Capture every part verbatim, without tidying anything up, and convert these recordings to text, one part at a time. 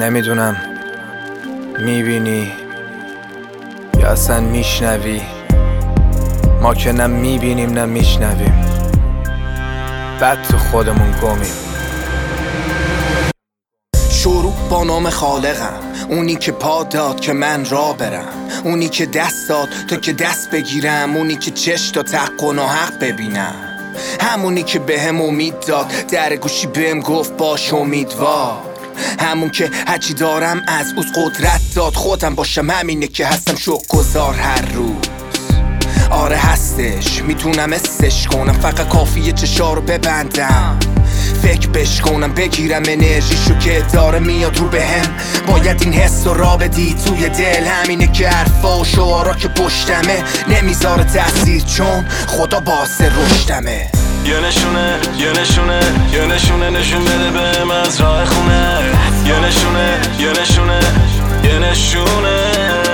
نمیدونم میبینی یا اصلا میشنوی. ما که نه میبینیم نه میشنویم، بعد تو خودمون گمیم. شروع با نام خالقم، اونی که پا داد که من را برم، اونی که دست داد تا که دست بگیرم، اونی که چش تا حق و ناحق ببینم، همونی که به هم امید داد، در گوشی بهم گفت باش امیدوار، همون که هرچی دارم از اوز قدرت داد، خودم باشم همینه که هستم شکرگزار هر روز. آره هستش، میتونم استش کنم، فقط کافیه چشا رو ببندم، فکر بش کنم، بگیرم انرژیشو که داره میاد رو بهم. باید این حس رو را بدی توی دل، همینه که حرفا و شعارا که پشتمه نمیذاره تاثیر، چون خدا باعث رشدمه. یه نشونه یه نشونه یه نشونه نشون بده بهم از راه خونه، یه نشونه یه نشونه یه نشونه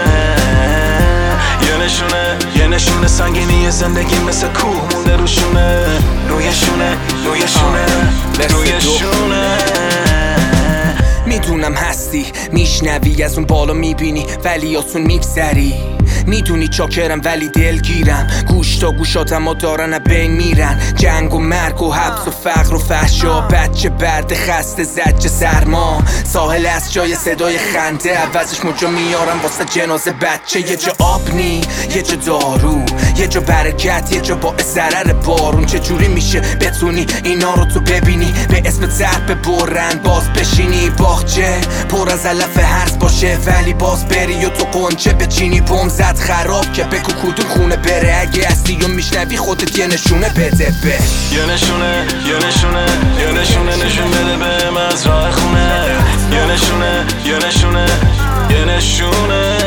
یه نشونه یه نشونه سنگینی زندگی مثل کوه مونده روشونه، روی شونه روی شونه روی شونه. میدونم هستی میشنوی، از اون بالا میبینی ولی آسون میگذری، میدونی چاکرم ولی دلگیرم، گوش تا گوشاتم ها دارن بین میرن، جنگ و مرگ و حبس و فقر و فحشا، بچه برد خسته زجه سرما، ساحل از جای صدای خنده، عوضش مجا میارم واسه جنازه بچه. یه جا آب نی یه جا دارو، یه جا برکت یه جا باعث ضرر بارون، چجوری میشه بتونی اینا رو تو ببینی، به اسم ضرب برن باز بشینی، باغچه پر از علف هرز باشه ولی باز بری و تو قنچه بچینی، بوم زد خراب که بگو کدوم خونه بره، اگه هستی و میشنوی خودت یه نشونه بده به یه نشونه یه نشونه یه نشونه نشون بده بهم از راه خونه، یه نشونه یه نشونه یه نشونه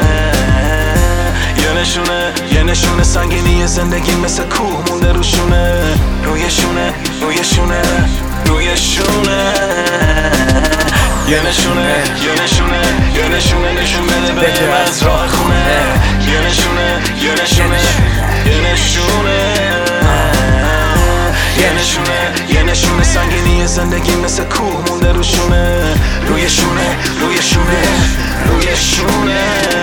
یه نشونه یه نشونه سنگینی زندگی مثل کوه مونده روشونه، روی شونه روی شونه روی شونه. یه نشونه یه نشونه یه نشونه نشون بده بهم از راه خونه، یه نشونه یه نشونه یه نشونه یه نشونه یه نشونه سنگینی زندگی مثل کوه مونده روشونه، روی شونه روی شونه روی شونه.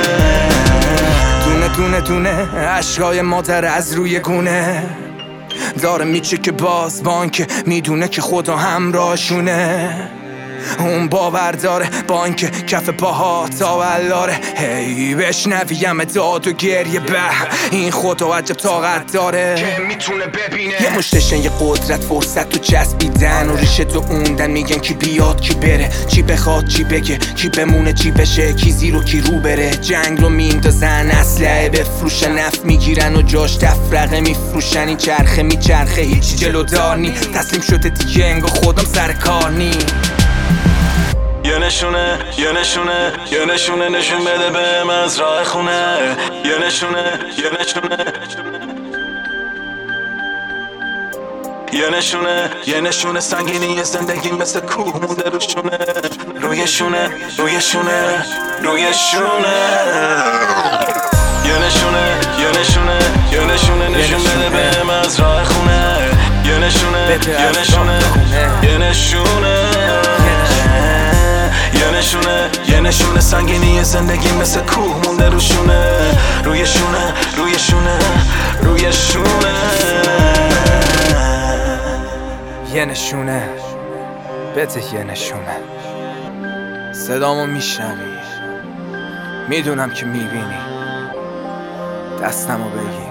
دونه دونه دونه عشقای مادر از روی گونه داره میچه که باز بانک میدونه که خدا همراهشونه، اون باور داره با اینکه کف پاها تا علاره، هی بشنویم داد و گریه به این خدا عجب طاقت داره که میتونه ببینه، یه مشتشن یه قدرت فرصت تو چسبیدن و ریشه تو اوندن، میگن کی بیاد کی بره، چی بخواد چی بگه، کی بمونه چی بشه، کی زیر و کی رو بره، جنگ رو میندازن اسلحه بفروشن، نفت میگیرن و جاش تفرقه میفروشن، این چرخه میچرخه هیچی جلودار نی، تسلیم شده دیگه انگار خودم سر کار نی. یه نشونه یه نشونه یه نشونه نشون بده بهم از راه خونه، یه نشونه یه نشونه یه نشونه یه نشونه سنگینی زندگی مثل کوه مونده روشونه، روی شونه روی شونه روی شونه. یه نشونه یه نشونه یه نشونه نشون بده بهم از راه خونه، یه نشونه یه نشونه یه نشونه یه نشونه یه نشونه سنگینی زندگی مثل کوه مونده روشونه، روی شونه روی شونه روی شونه. یه نشونه بده یه نشونه، صدامو میشنوی، میدونم که میبینی، دستمو بگیر